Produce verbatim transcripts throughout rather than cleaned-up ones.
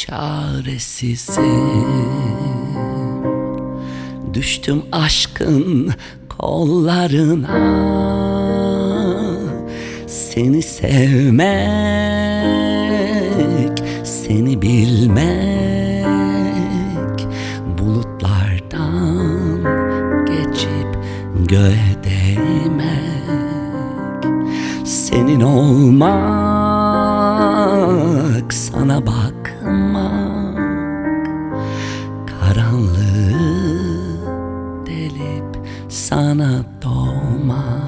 çaresizim. Düştüm aşkın kollarına. Seni sevmek, seni bilmek, bulutlardan geçip göğe değmek. Senin olmak, sana bakmak, karanlığı delip sana doğmak.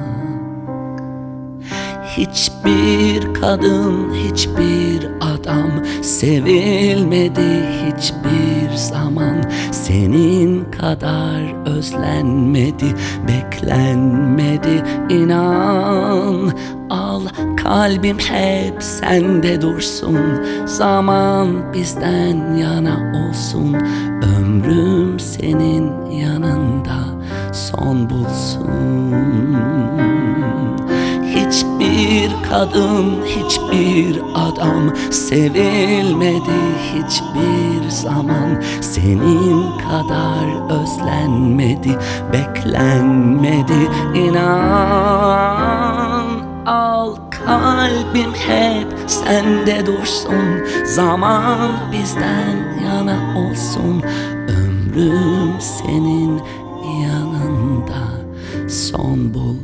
Hiçbir kadın, hiçbir adam sevilmedi hiçbir zaman. Senin kadar özlenmedi, beklenmedi inan. Al kalbim hep sende dursun, zaman bizden yana olsun. Ömrüm senin yanında son bulsun. Hiçbir kadın, hiçbir adam sevilmedi hiçbir zaman. Senin kadar özlenmedi, beklenmedi inan. Al kalbim hep sende dursun, zaman bizden yana olsun. Ömrüm senin yanında son bulsun.